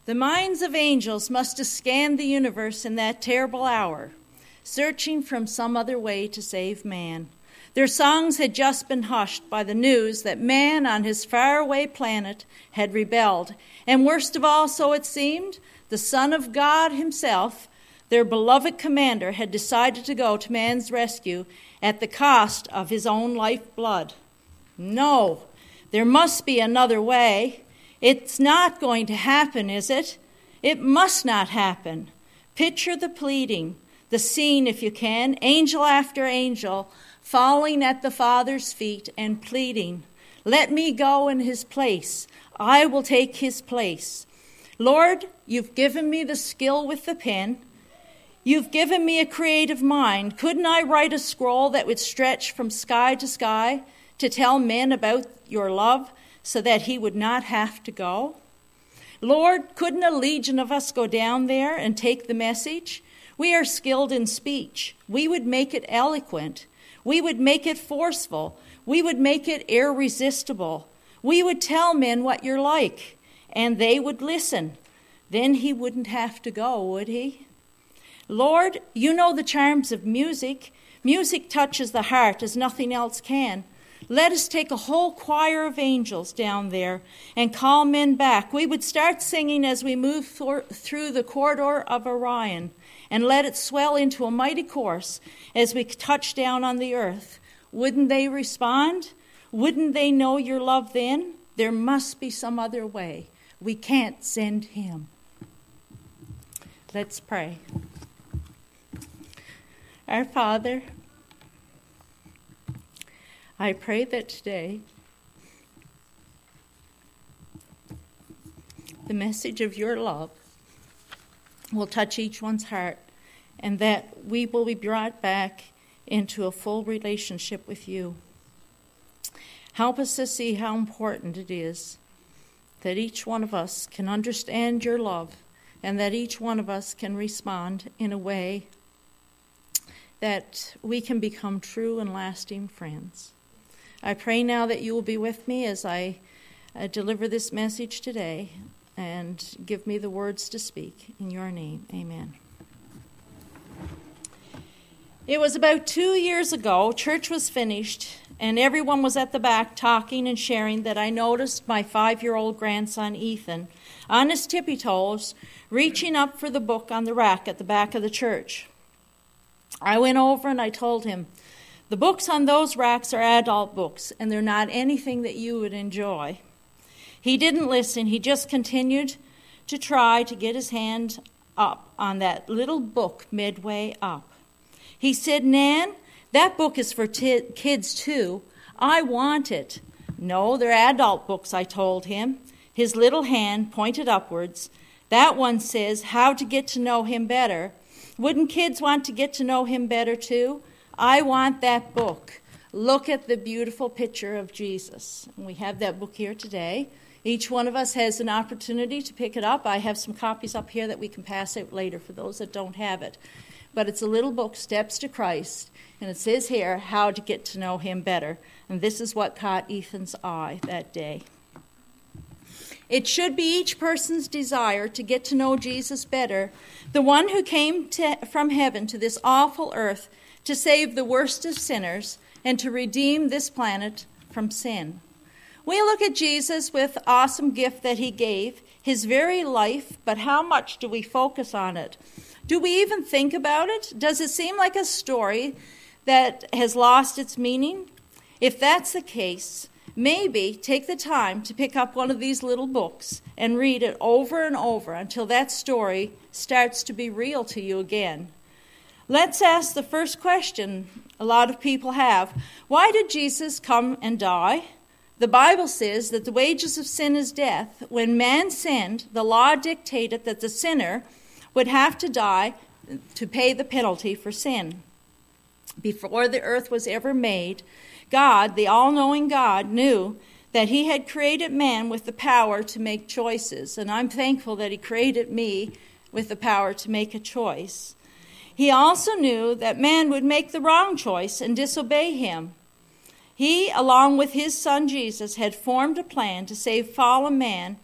The minds of angels must have scanned the universe in that terrible hour, searching for some other way to save man. Their songs had just been hushed by the news that man on his faraway planet had rebelled. And worst of all, so it seemed, the Son of God himself, their beloved commander, had decided to go to man's rescue at the cost of his own lifeblood. No, there must be another way. It's not going to happen, is it? It must not happen. Picture the pleading, the scene if you can, angel after angel, falling at the Father's feet and pleading, "Let me go in his place. I will take his place. Lord, you've given me the skill with the pen. You've given me a creative mind. Couldn't I write a scroll that would stretch from sky to sky to tell men about your love so that he would not have to go? Lord, couldn't a legion of us go down there and take the message? We are skilled in speech. We would make it eloquent. We would make it forceful. We would make it irresistible. We would tell men what you're like, and they would listen. Then he wouldn't have to go, would he? Lord, you know the charms of music. Music touches the heart as nothing else can. Let us take a whole choir of angels down there and call men back. We would start singing as we move through the corridor of Orion, and let it swell into a mighty chorus as we touch down on the earth. Wouldn't they respond? Wouldn't they know your love then? There must be some other way. We can't send him. Let's pray. Our Father, I pray that today the message of your love will touch each one's heart, and that we will be brought back into a full relationship with you. Help us to see how important it is that each one of us can understand your love, and that each one of us can respond in a way that we can become true and lasting friends. I pray now that you will be with me as I deliver this message today, and give me the words to speak. In your name, amen. It was about 2 years ago, church was finished, and everyone was at the back talking and sharing that I noticed my 5-year-old grandson, Ethan, on his tippy toes, reaching up for the book on the rack at the back of the church. I went over and I told him, the books on those racks are adult books, and they're not anything that you would enjoy. He didn't listen. He just continued to try to get his hand up on that little book midway up. He said, Nan, that book is for kids too. I want it. No, they're adult books, I told him. His little hand pointed upwards. That one says, How to Get to Know Him Better. Wouldn't kids want to get to know him better too? I want that book. Look at the beautiful picture of Jesus. And we have that book here today. Each one of us has an opportunity to pick it up. I have some copies up here that we can pass out later for those that don't have it. But it's a little book, Steps to Christ, and it says here, How to Get to Know Him Better. And this is what caught Ethan's eye that day. It should be each person's desire to get to know Jesus better, the one who came from heaven to this awful earth to save the worst of sinners and to redeem this planet from sin. We look at Jesus with the awesome gift that he gave, his very life, but how much do we focus on it? Do we even think about it? Does it seem like a story that has lost its meaning? If that's the case, maybe take the time to pick up one of these little books and read it over and over until that story starts to be real to you again. Let's ask the first question a lot of people have. Why did Jesus come and die? The Bible says that the wages of sin is death. When man sinned, the law dictated that the sinner would have to die to pay the penalty for sin. Before the earth was ever made, God, the all-knowing God, knew that he had created man with the power to make choices. And I'm thankful that he created me with the power to make a choice. He also knew that man would make the wrong choice and disobey him. He, along with his son Jesus, had formed a plan to save fallen man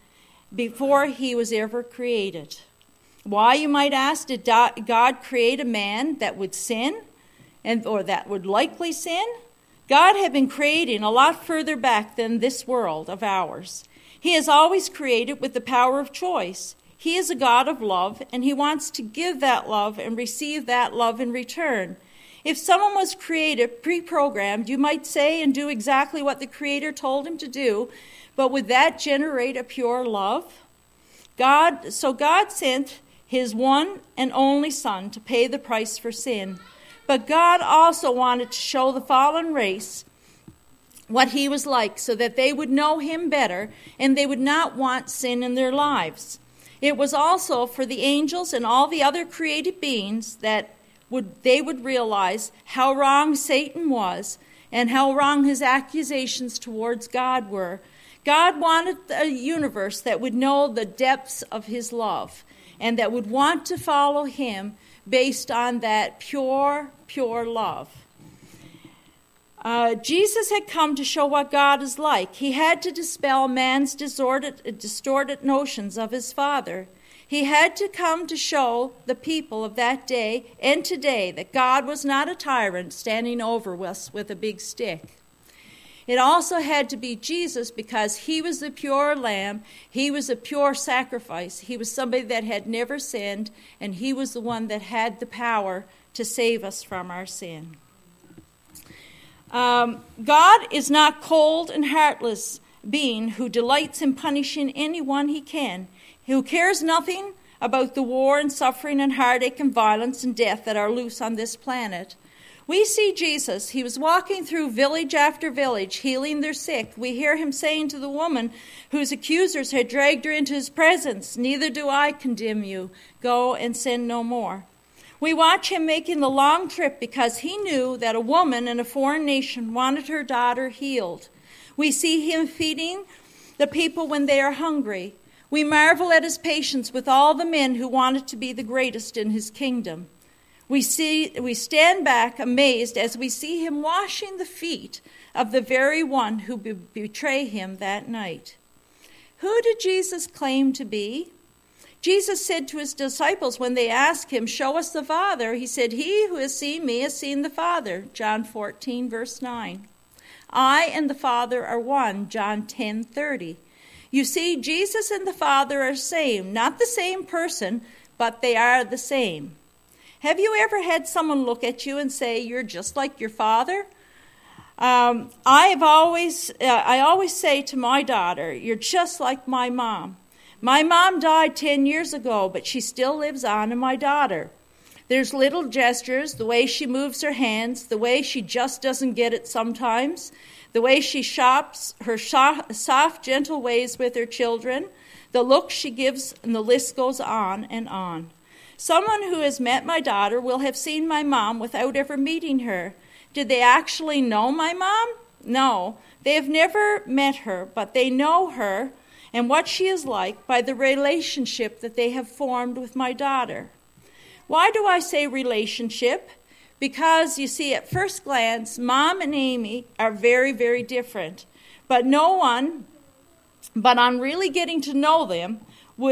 before he was ever created. Why, you might ask, did God create a man that would sin or that would likely sin? God had been creating a lot further back than this world of ours. He has always created with the power of choice. He is a God of love, and he wants to give that love and receive that love in return. If someone was created, pre-programmed, you might say and do exactly what the Creator told him to do, but would that generate a pure love? God sent his one and only Son to pay the price for sin. But God also wanted to show the fallen race what he was like so that they would know him better and they would not want sin in their lives. It was also for the angels and all the other created beings that they would realize how wrong Satan was and how wrong his accusations towards God were. God wanted a universe that would know the depths of his love and that would want to follow him based on that pure love. Jesus had come to show what God is like. He had to dispel man's distorted notions of his Father. He had to come to show the people of that day and today that God was not a tyrant standing over us with a big stick. It also had to be Jesus because he was the pure lamb. He was a pure sacrifice. He was somebody that had never sinned, and he was the one that had the power to save us from our sin. God is not cold and heartless being who delights in punishing anyone he can, who cares nothing about the war and suffering and heartache and violence and death that are loose on this planet. We see Jesus. He was walking through village after village, healing their sick. We hear him saying to the woman whose accusers had dragged her into his presence, "Neither do I condemn you. Go and sin no more." We watch him making the long trip because he knew that a woman in a foreign nation wanted her daughter healed. We see him feeding the people when they are hungry. We marvel at his patience with all the men who wanted to be the greatest in his kingdom. We stand back amazed as we see him washing the feet of the very one who would betray him that night. Who did Jesus claim to be? Jesus said to his disciples when they asked him, "Show us the Father," he said, "He who has seen me has seen the Father." John 14, verse 9. "I and the Father are one." John 10:30. You see, Jesus and the Father are same, not the same person, but they are the same. Have you ever had someone look at you and say, "You're just like your father"? I always say to my daughter, "You're just like my mom." My mom died 10 years ago, but she still lives on in my daughter. There's little gestures, the way she moves her hands, the way she just doesn't get it sometimes, the way she shops, her soft, gentle ways with her children, the look she gives, and the list goes on and on. Someone who has met my daughter will have seen my mom without ever meeting her. Did they actually know my mom? No, they have never met her, but they know her and what she is like by the relationship that they have formed with my daughter. Why do I say relationship? Because, you see, at first glance, Mom and Amy are very, very different. But on really getting to know them,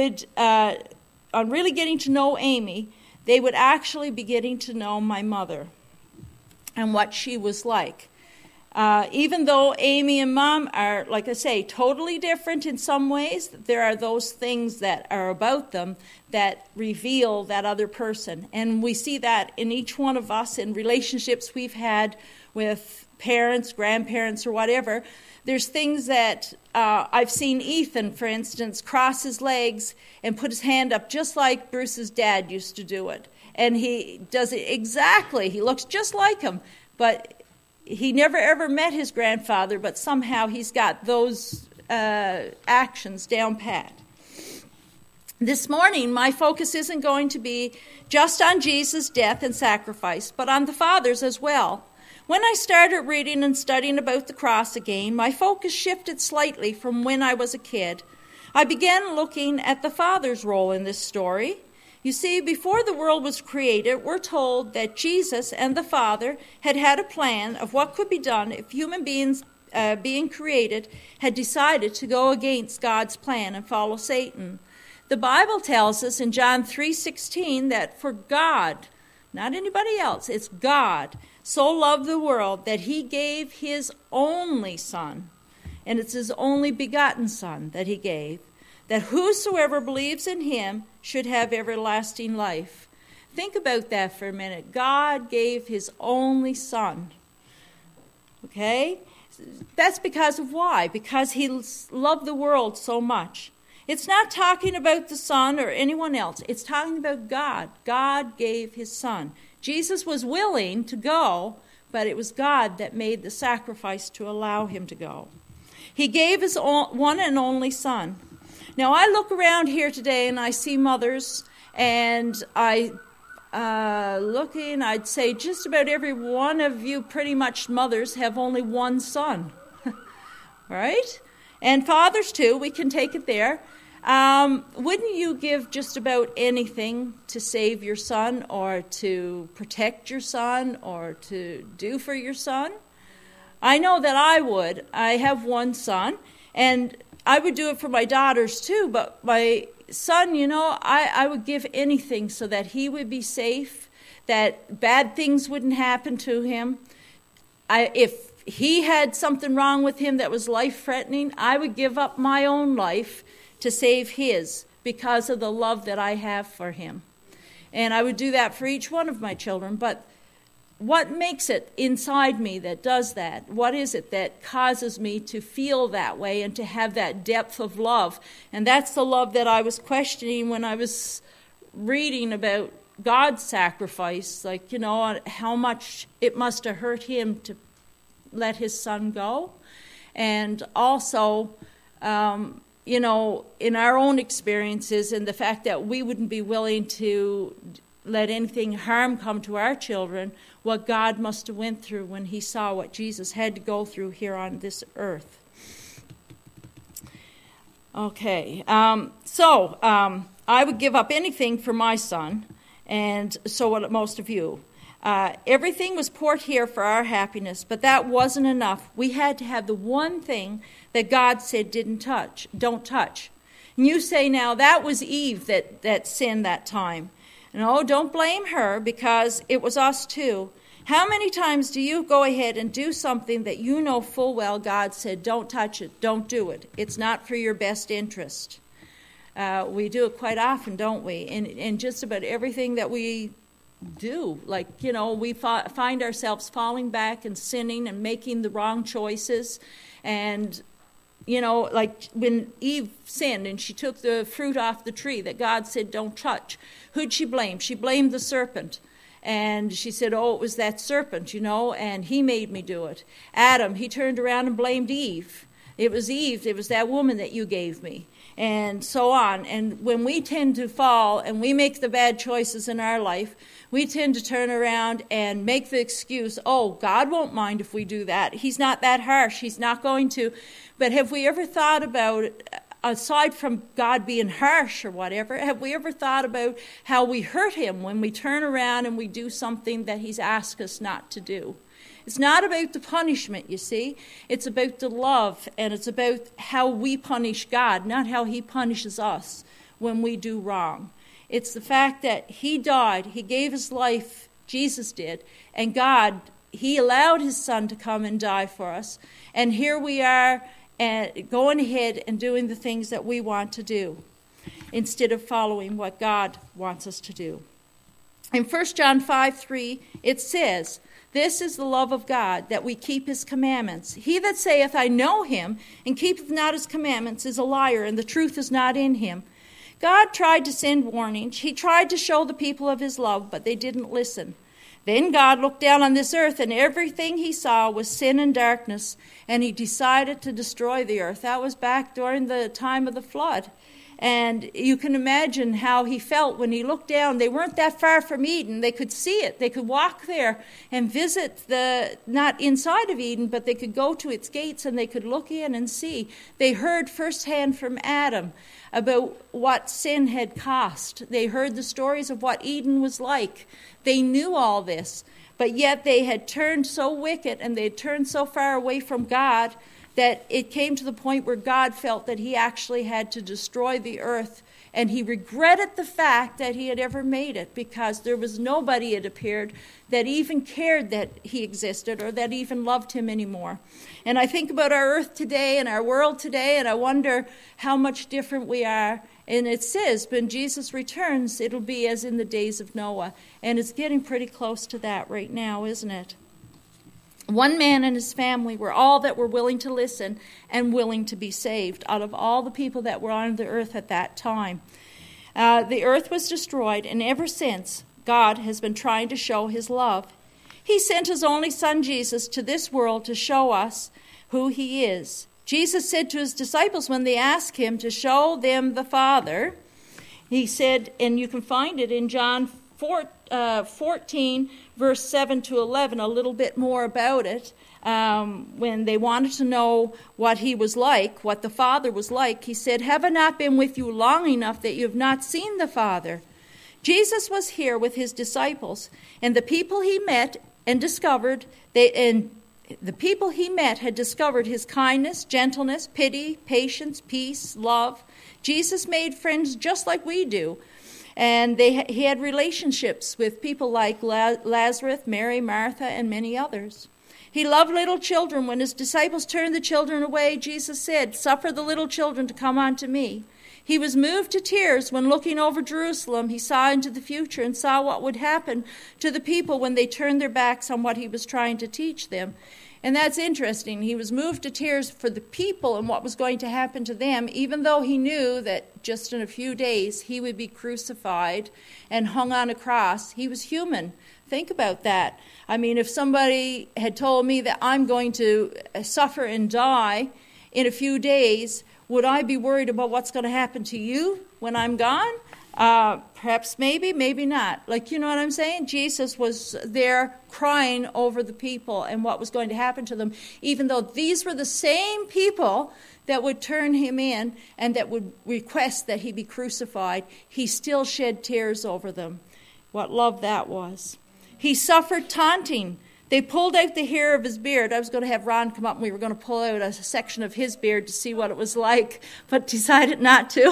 on really getting to know Amy, they would actually be getting to know my mother and what she was like. Even though Amy and Mom are, like I say, totally different in some ways, there are those things that are about them that reveal that other person. And we see that in each one of us in relationships we've had with parents, grandparents, or whatever. There's things that I've seen Ethan, for instance, cross his legs and put his hand up just like Bruce's dad used to do it. And he does it exactly. He looks just like him, but he never ever met his grandfather, but somehow he's got those actions down pat. This morning, my focus isn't going to be just on Jesus' death and sacrifice, but on the Father's as well. When I started reading and studying about the cross again, my focus shifted slightly from when I was a kid. I began looking at the Father's role in this story. You see, before the world was created, we're told that Jesus and the Father had a plan of what could be done if human beings being created, had decided to go against God's plan and follow Satan. The Bible tells us in John 3:16 that for God, not anybody else, it's God, so loved the world that he gave his only Son, and it's his only begotten Son that he gave, that whosoever believes in him should have everlasting life. Think about that for a minute. God gave his only Son. Okay? That's because of why? Because he loved the world so much. It's not talking about the Son or anyone else. It's talking about God. God gave his Son. Jesus was willing to go, but it was God that made the sacrifice to allow him to go. He gave his one and only Son. Now, I look around here today and I see mothers, and I'd say just about every one of you pretty much mothers have only one son, right? And fathers too, we can take it there. Wouldn't you give just about anything to save your son or to protect your son or to do for your son? I know that I would. I have one son, and I would do it for my daughters too, but my son, I would give anything so that he would be safe, that bad things wouldn't happen to him. If he had something wrong with him that was life-threatening, I would give up my own life to save his because of the love that I have for him. And I would do that for each one of my children. But what makes it inside me that does that? What is it that causes me to feel that way and to have that depth of love? And that's the love that I was questioning when I was reading about God's sacrifice, how much it must have hurt him to let his son go. And also, in our own experiences and the fact that we wouldn't be willing to let anything harm come to our children, what God must have went through when he saw what Jesus had to go through here on this earth. Okay, I would give up anything for my son, and so would most of you. Everything was poured here for our happiness, but that wasn't enough. We had to have the one thing that God said don't touch. And you say now, that was Eve that sinned that time. No, don't blame her, because it was us too. How many times do you go ahead and do something that you know full well God said, don't touch it, don't do it. It's not for your best interest. We do it quite often, don't we? In just about everything that we do. We find ourselves falling back and sinning and making the wrong choices. And, like when Eve sinned and she took the fruit off the tree that God said don't touch, who'd she blame? She blamed the serpent. And she said, it was that serpent, and he made me do it. Adam, he turned around and blamed Eve. It was Eve, it was that woman that you gave me. And so on. And when we tend to fall and we make the bad choices in our life, we tend to turn around and make the excuse, God won't mind if we do that. He's not that harsh. He's not going to. But have we ever thought about it, aside from God being harsh or whatever, have we ever thought about how we hurt him when we turn around and we do something that he's asked us not to do? It's not about the punishment, you see. It's about the love, and it's about how we punish God, not how he punishes us when we do wrong. It's the fact that he died, he gave his life, Jesus did, and God, he allowed his son to come and die for us. And here we are going ahead and doing the things that we want to do instead of following what God wants us to do. In 1 John 5:3, it says, "This is the love of God, that we keep his commandments. He that saith, I know him, and keepeth not his commandments, is a liar, and the truth is not in him." God tried to send warnings. He tried to show the people of his love, but they didn't listen. Then God looked down on this earth, and everything he saw was sin and darkness, and he decided to destroy the earth. That was back during the time of the flood. And you can imagine how he felt when he looked down. They weren't that far from Eden. They could see it. They could walk there and visit not inside of Eden, but they could go to its gates and they could look in and see. They heard firsthand from Adam about what sin had cost. They heard the stories of what Eden was like. They knew all this, but yet they had turned so wicked and they had turned so far away from God that it came to the point where God felt that he actually had to destroy the earth. And he regretted the fact that he had ever made it, because there was nobody, it appeared, that even cared that he existed or that even loved him anymore. And I think about our earth today and our world today, and I wonder how much different we are. And it says, when Jesus returns, it'll be as in the days of Noah. And it's getting pretty close to that right now, isn't it? One man and his family were all that were willing to listen and willing to be saved out of all the people that were on the earth at that time. The earth was destroyed, and ever since, God has been trying to show his love. He sent his only son, Jesus, to this world to show us who he is. Jesus said to his disciples when they asked him to show them the Father, he said, and you can find it in John 14, verse 7 to 11, a little bit more about it. When they wanted to know what he was like, what the Father was like, he said, "Have I not been with you long enough that you have not seen the Father?" Jesus was here with his disciples, and the people he met and discovered, the people he met had discovered his kindness, gentleness, pity, patience, peace, love. Jesus made friends just like we do. And he had relationships with people like Lazarus, Mary, Martha, and many others. He loved little children. When his disciples turned the children away, Jesus said, "Suffer the little children to come unto me." He was moved to tears when, looking over Jerusalem, he saw into the future and saw what would happen to the people when they turned their backs on what he was trying to teach them. And that's interesting. He was moved to tears for the people and what was going to happen to them, even though he knew that just in a few days he would be crucified and hung on a cross. He was human. Think about that. I mean, if somebody had told me that I'm going to suffer and die in a few days, would I be worried about what's going to happen to you when I'm gone? Perhaps, maybe not. Like, you know what I'm saying? Jesus was there crying over the people and what was going to happen to them, even though these were the same people that would turn him in and that would request that he be crucified. He still shed tears over them. What love that was. He suffered taunting. They pulled out the hair of his beard. I was going to have Ron come up and we were going to pull out a section of his beard to see what it was like, but decided not to.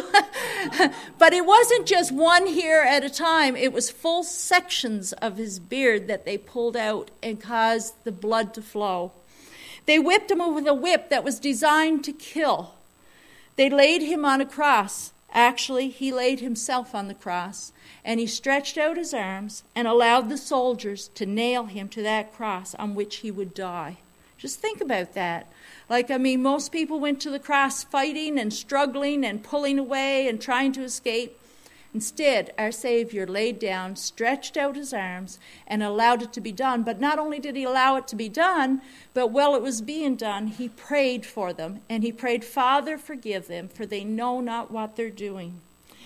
But it wasn't just one hair at a time. It was full sections of his beard that they pulled out and caused the blood to flow. They whipped him with a whip that was designed to kill. They laid him on a cross. Actually, he laid himself on the cross, and he stretched out his arms and allowed the soldiers to nail him to that cross on which he would die. Just think about that. Most people went to the cross fighting and struggling and pulling away and trying to escape. Instead, our Savior laid down, stretched out his arms, and allowed it to be done. But not only did he allow it to be done, but while it was being done, he prayed for them. And he prayed, "Father, forgive them, for they know not what they're doing."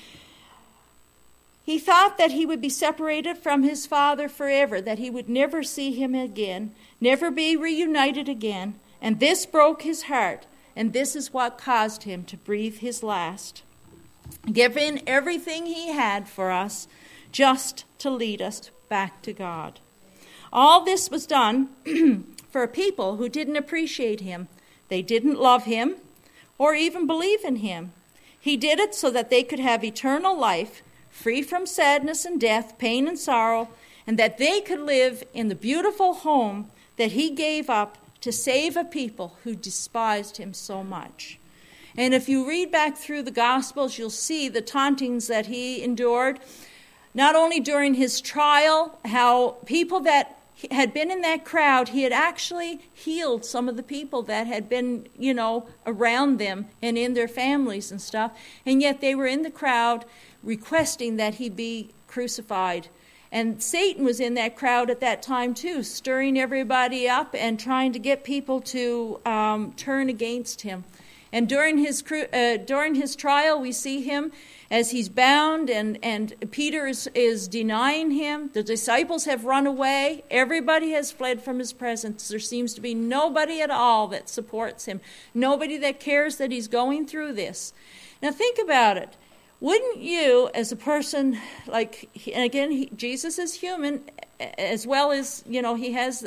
He thought that he would be separated from his Father forever, that he would never see him again, never be reunited again. And this broke his heart, and this is what caused him to breathe his last, giving everything he had for us just to lead us back to God. All this was done for a people who didn't appreciate him. They didn't love him or even believe in him. He did it so that they could have eternal life, free from sadness and death, pain and sorrow, and that they could live in the beautiful home that he gave up to save a people who despised him so much. And if you read back through the Gospels, you'll see the tauntings that he endured, not only during his trial, how people that had been in that crowd, he had actually healed some of the people that had been, around them and in their families and stuff, and yet they were in the crowd requesting that he be crucified. And Satan was in that crowd at that time too, stirring everybody up and trying to get people to turn against him. And during his trial, we see him as he's bound, and Peter is denying him. The disciples have run away. Everybody has fled from his presence. There seems to be nobody at all that supports him, nobody that cares that he's going through this. Now think about it. Wouldn't you, as a person, and again, Jesus is human, as well as, he has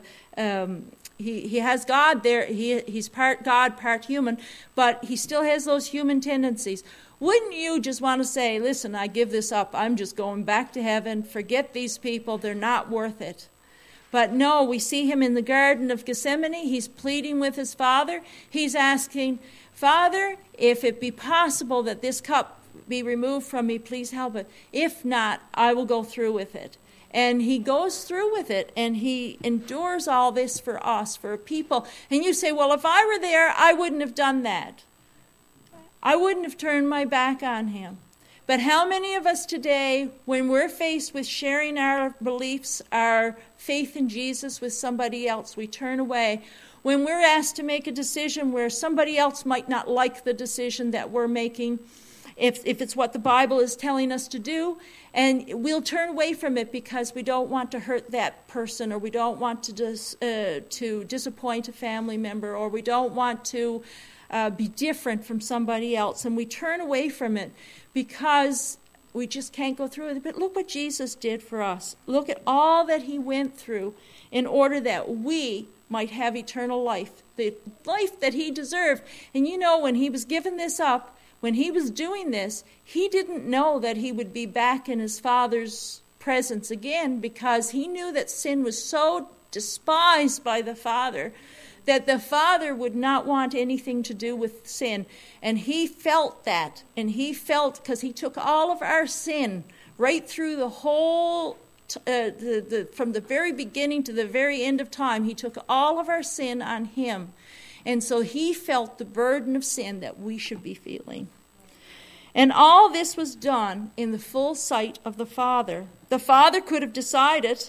he has God there. He's part God, part human, but he still has those human tendencies. Wouldn't you just want to say, listen, I give this up. I'm just going back to heaven. Forget these people. They're not worth it. But no, we see him in the Garden of Gethsemane. He's pleading with his Father. He's asking, Father, if it be possible that this cup be removed from me, please help it. If not, I will go through with it. And he goes through with it, and he endures all this for us, for people. And you say, well, if I were there, I wouldn't have done that. I wouldn't have turned my back on him. But how many of us today, when we're faced with sharing our beliefs, our faith in Jesus with somebody else, we turn away. When we're asked to make a decision where somebody else might not like the decision that we're making, if it's what the Bible is telling us to do, and we'll turn away from it because we don't want to hurt that person, or we don't want to disappoint a family member, or we don't want to be different from somebody else, and we turn away from it because we just can't go through it. But look what Jesus did for us. Look at all that he went through in order that we might have eternal life, the life that he deserved. And when he was giving this up, when he was doing this, he didn't know that he would be back in his Father's presence again, because he knew that sin was so despised by the Father that the Father would not want anything to do with sin. And he felt that. And he felt, because he took all of our sin right through the whole, from the very beginning to the very end of time, he took all of our sin on him. And so he felt the burden of sin that we should be feeling. And all this was done in the full sight of the Father. The Father could have decided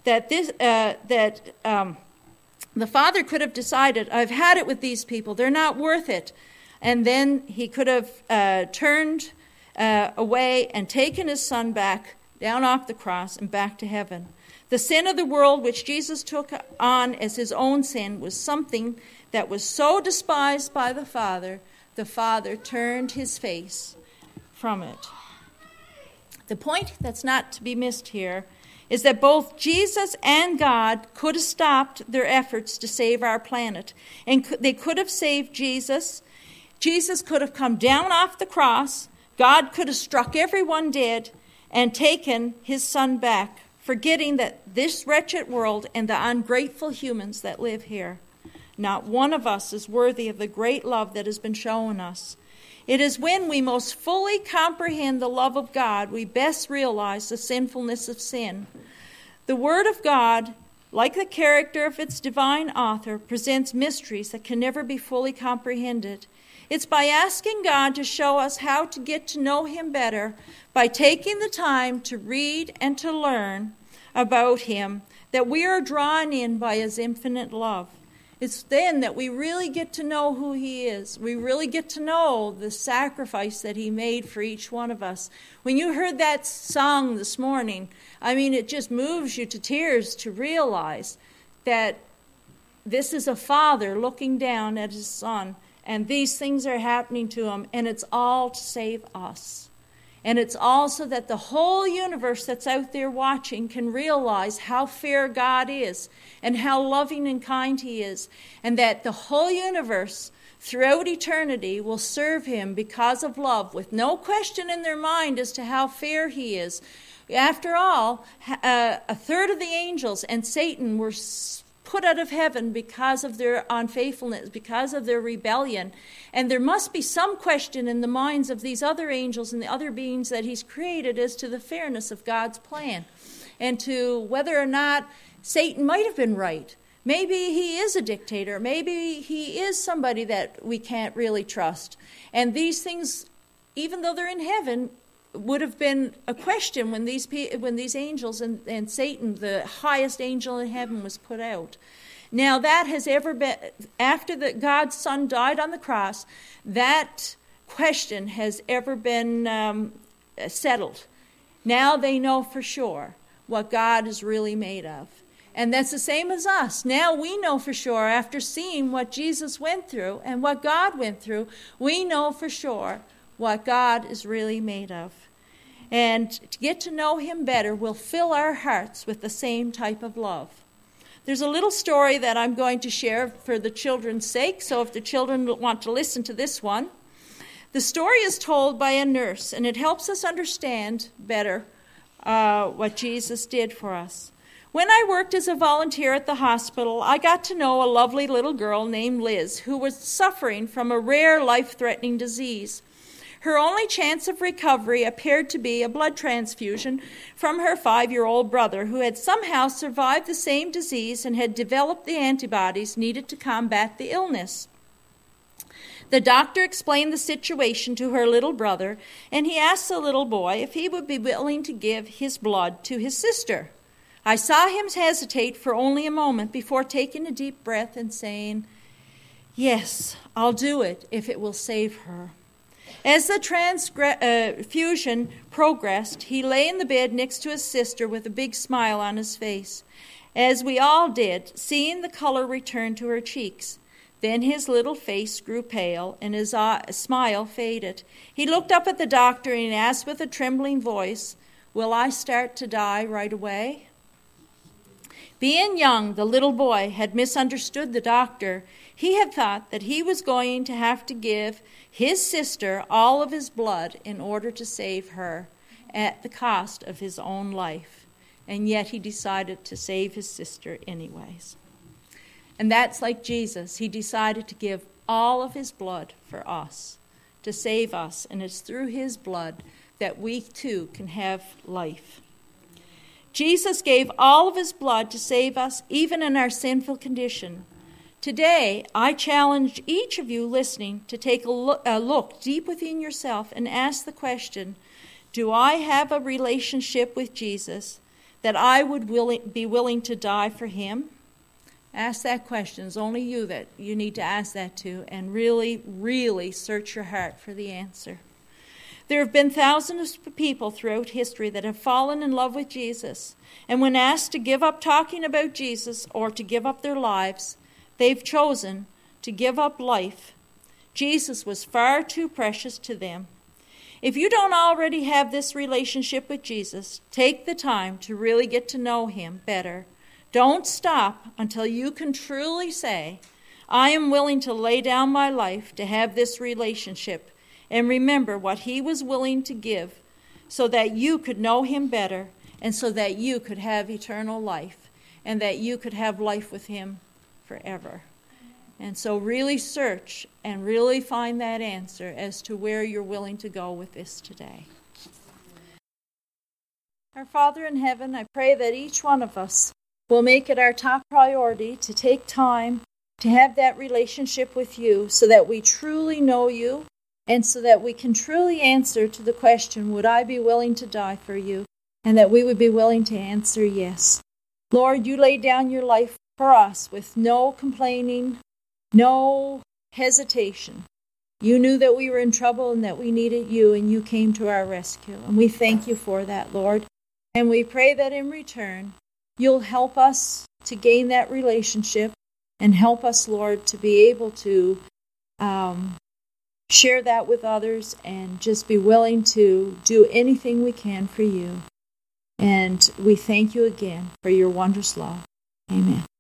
the Father could have decided, I've had it with these people, they're not worth it. And then he could have turned away and taken his Son back down off the cross and back to heaven. The sin of the world, which Jesus took on as his own sin, was something that was so despised by the Father turned his face from it. The point that's not to be missed here is that both Jesus and God could have stopped their efforts to save our planet. And they could have saved Jesus. Jesus could have come down off the cross. God could have struck everyone dead and taken his Son back, forgetting that this wretched world and the ungrateful humans that live here, not one of us is worthy of the great love that has been shown us. It is when we most fully comprehend the love of God we best realize the sinfulness of sin. The Word of God, like the character of its divine author, presents mysteries that can never be fully comprehended. It's by asking God to show us how to get to know him better, by taking the time to read and to learn about him, that we are drawn in by his infinite love. It's then that we really get to know who he is. We really get to know the sacrifice that he made for each one of us. When you heard that song this morning, it just moves you to tears to realize that this is a father looking down at his son, and these things are happening to him, and it's all to save us. And it's also that the whole universe that's out there watching can realize how fair God is and how loving and kind he is, and that the whole universe throughout eternity will serve him because of love, with no question in their mind as to how fair he is. After all, a third of the angels and Satan were put out of heaven because of their unfaithfulness, because of their rebellion. And there must be some question in the minds of these other angels and the other beings that he's created as to the fairness of God's plan, and to whether or not Satan might have been right. Maybe he is a dictator. Maybe he is somebody that we can't really trust. And these things, even though they're in heaven, would have been a question when these angels and Satan, the highest angel in heaven, was put out. Now that has ever been, after God's Son died on the cross, that question has ever been settled. Now they know for sure what God is really made of. And that's the same as us. Now we know for sure, after seeing what Jesus went through and what God went through, we know for sure what God is really made of. And to get to know him better will fill our hearts with the same type of love. There's a little story that I'm going to share for the children's sake, so if the children want to listen to this one. The story is told by a nurse, and it helps us understand better what Jesus did for us. When I worked as a volunteer at the hospital, I got to know a lovely little girl named Liz who was suffering from a rare life-threatening disease. Her only chance of recovery appeared to be a blood transfusion from her 5-year-old brother, who had somehow survived the same disease and had developed the antibodies needed to combat the illness. The doctor explained the situation to her little brother, and he asked the little boy if he would be willing to give his blood to his sister. I saw him hesitate for only a moment before taking a deep breath and saying, "Yes, I'll do it if it will save her." As the transfusion progressed, he lay in the bed next to his sister with a big smile on his face, as we all did, seeing the color return to her cheeks. Then his little face grew pale, and his smile faded. He looked up at the doctor and asked with a trembling voice, "Will I start to die right away?" Being young, the little boy had misunderstood the doctor. He had thought that he was going to have to give his sister all of his blood in order to save her at the cost of his own life. And yet he decided to save his sister anyways. And that's like Jesus. He decided to give all of his blood for us, to save us. And it's through his blood that we too can have life. Jesus gave all of his blood to save us, even in our sinful condition. Today, I challenge each of you listening to take a look deep within yourself and ask the question, do I have a relationship with Jesus that I would be willing to die for him? Ask that question. It's only you that you need to ask that to, and really, really search your heart for the answer. There have been thousands of people throughout history that have fallen in love with Jesus, and when asked to give up talking about Jesus or to give up their lives, they've chosen to give up life. Jesus was far too precious to them. If you don't already have this relationship with Jesus, take the time to really get to know him better. Don't stop until you can truly say, I am willing to lay down my life to have this relationship, and remember what he was willing to give so that you could know him better and so that you could have eternal life and that you could have life with him forever. And so really search and really find that answer as to where you're willing to go with this today. Our Father in heaven, I pray that each one of us will make it our top priority to take time to have that relationship with you so that we truly know you and so that we can truly answer to the question, would I be willing to die for you? And that we would be willing to answer yes. Lord, you laid down your life for us with no complaining, no hesitation. You knew that we were in trouble and that we needed you, and you came to our rescue. And we thank you for that, Lord. And we pray that in return, you'll help us to gain that relationship and help us, Lord, to be able to share that with others and just be willing to do anything we can for you. And we thank you again for your wondrous love. Amen.